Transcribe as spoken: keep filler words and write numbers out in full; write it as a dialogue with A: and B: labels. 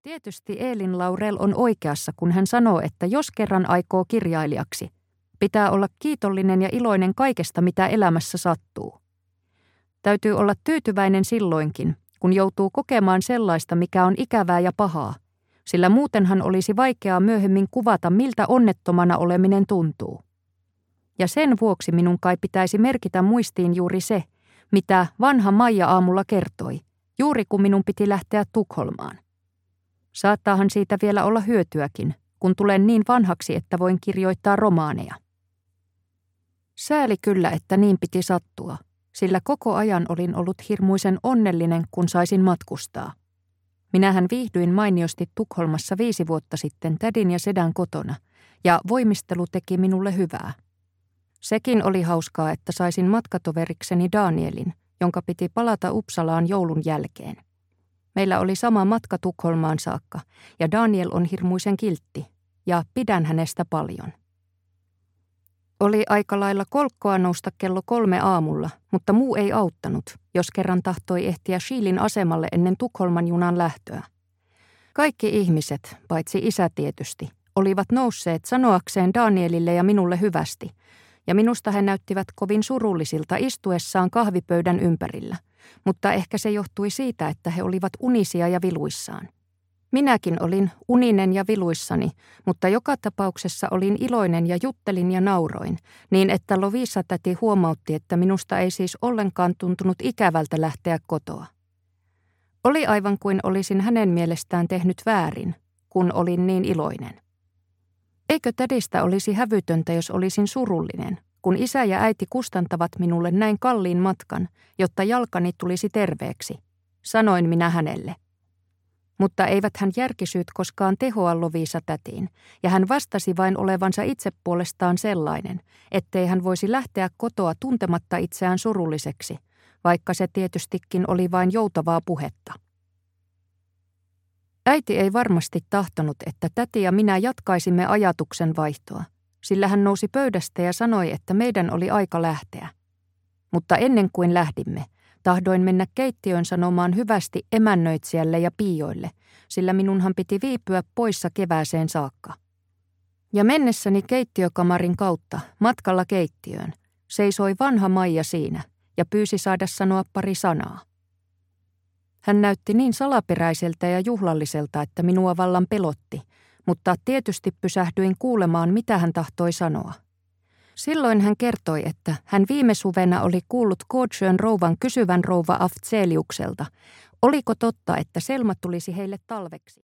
A: Tietysti Elin Laurel on oikeassa, kun hän sanoo, että jos kerran aikoo kirjailijaksi, pitää olla kiitollinen ja iloinen kaikesta, mitä elämässä sattuu. Täytyy olla tyytyväinen silloinkin, kun joutuu kokemaan sellaista, mikä on ikävää ja pahaa, sillä muutenhan olisi vaikeaa myöhemmin kuvata, miltä onnettomana oleminen tuntuu. Ja sen vuoksi minun kai pitäisi merkitä muistiin juuri se, mitä vanha Maija aamulla kertoi, juuri kun minun piti lähteä Tukholmaan. Saattaahan siitä vielä olla hyötyäkin, kun tulen niin vanhaksi, että voin kirjoittaa romaaneja. Sääli kyllä, että niin piti sattua, sillä koko ajan olin ollut hirmuisen onnellinen, kun saisin matkustaa. Minähän viihdyin mainiosti Tukholmassa viisi vuotta sitten tädin ja sedän kotona, ja voimistelu teki minulle hyvää. Sekin oli hauskaa, että saisin matkatoverikseni Danielin, jonka piti palata Uppsalaan joulun jälkeen. Meillä oli sama matka Tukholmaan saakka, ja Daniel on hirmuisen kiltti, ja pidän hänestä paljon. Oli aika lailla kolkkoa nousta kello kolme aamulla, mutta muu ei auttanut, jos kerran tahtoi ehtiä Schielin asemalle ennen Tukholman junan lähtöä. Kaikki ihmiset, paitsi isä tietysti, olivat nousseet sanoakseen Danielille ja minulle hyvästi, ja minusta he näyttivät kovin surullisilta istuessaan kahvipöydän ympärillä, mutta ehkä se johtui siitä, että he olivat unisia ja viluissaan. Minäkin olin uninen ja viluissani, mutta joka tapauksessa olin iloinen ja juttelin ja nauroin, niin että Lovisa-täti huomautti, että minusta ei siis ollenkaan tuntunut ikävältä lähteä kotoa. Oli aivan kuin olisin hänen mielestään tehnyt väärin, kun olin niin iloinen. Eikö tädistä olisi hävytöntä, jos olisin surullinen, kun isä ja äiti kustantavat minulle näin kalliin matkan, jotta jalkani tulisi terveeksi, sanoin minä hänelle. Mutta eivät hän järkisyyt koskaan tehoa Lovisa-tätiin, ja hän vastasi vain olevansa itse puolestaan sellainen, ettei hän voisi lähteä kotoa tuntematta itseään surulliseksi, vaikka se tietystikin oli vain joutavaa puhetta. Äiti ei varmasti tahtonut, että täti ja minä jatkaisimme ajatuksen vaihtoa, sillä hän nousi pöydästä ja sanoi, että meidän oli aika lähteä. Mutta ennen kuin lähdimme, tahdoin mennä keittiöön sanomaan hyvästi emännöitsijälle ja piioille, sillä minunhan piti viipyä poissa kevääseen saakka. Ja mennessäni keittiökamarin kautta, matkalla keittiöön, seisoi vanha Maija siinä ja pyysi saada sanoa pari sanaa. Hän näytti niin salaperäiseltä ja juhlalliselta, että minua vallan pelotti, mutta tietysti pysähdyin kuulemaan, mitä hän tahtoi sanoa. Silloin hän kertoi, että hän viime suvena oli kuullut Kådsjön rouvan kysyvän rouva Afzeliukselta, oliko totta, että Selma tulisi heille talveksi.